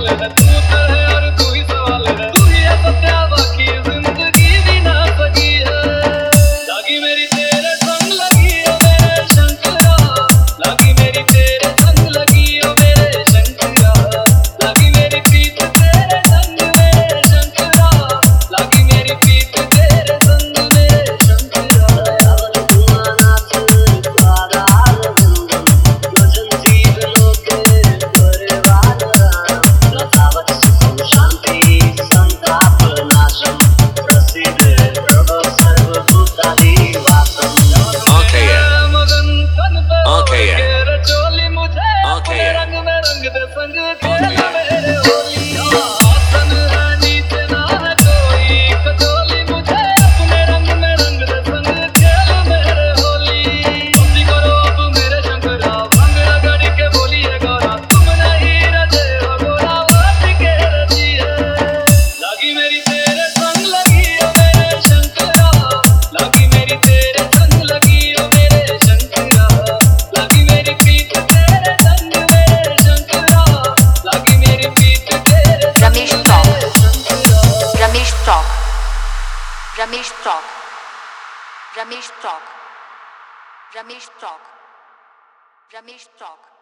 कमाल है, तू तो है और तू ही सवाल है, तू ही है सत्या बाकी जिंदगी भी ना सकी है। लागी मेरी तेरे संग लगी ओ मेरे शंकरा, लागी मेरी तेरे संग लगी ओ मेरे शंकरा, लागी मेरी प्रीत तेरे संग मेरे शंकरा, लागी मेरी प्रीत तेरे संग मेरे शंकरा। चोली मुझे अपने रंग में रंग दे संग खेल मेरे होली, आसन है नीचे ना है कोई, कचोली मुझे अपने रंग में रंग दे संग खेल मेरे होली। बंदी करो अब मेरे शंकरा, भंग रगड़ी के बोली है गौरा, तुम नहीं रजे हो गोरा बात के रजी है। लागी मेरी तेरे संग लगी ओ मेरे शंकरा, लागी मेरी तेरे संग लगी ओ मेरे शंकरा, लागी मेरी प्रीत तेरे संग मेरे शंकरा, लागी मेरी प्रीत तेरे संग मेरे Shankara. Ramesh Talk, Ramesh Talk, Ramesh Talk, Ramesh Talk, Ramesh Talk, Ramesh Talk.